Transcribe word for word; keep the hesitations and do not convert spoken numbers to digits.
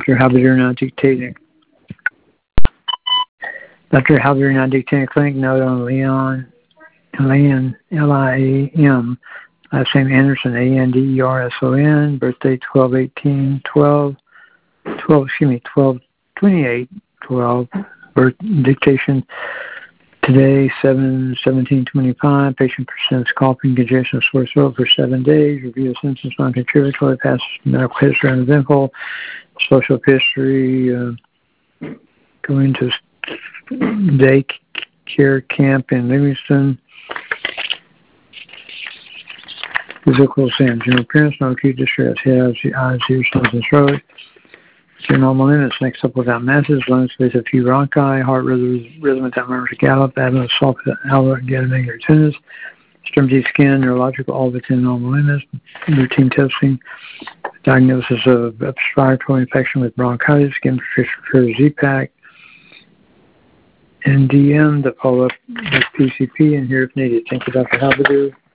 Doctor Halberdier now dictating. Doctor Halberdier now dictating clinic note on Leon, Liam, L I A M. Last name Anderson, A N D E R S O N. Birthday twelve eighteen twelve. twelve, excuse me, twelve twenty-eight twelve. Birth dictation today, seven seventeen twenty-five. Patient presents coughing, congestion, sore throat for seven days. Review of symptoms non-contributory. Past medical history uneventful. Social history. Uh, going to day care camp in Livingston. Physical exam. General appearance, no acute distress. Head, eyes, ears, nose, and throat. Your normal limits. Next up without masses. Lungs with a few bronchi. Heart rhythm, rhythm without murmurs or gallop. Abdomen soft without alveolar gadolinium tennis. Extremity skin. Neurological, all within normal limits. Routine testing. Diagnosis of respiratory infection with bronchitis. Skin for Z-Pack. N D M, the follow-up with P C P, and here if needed. Thank you, Doctor Halberdier.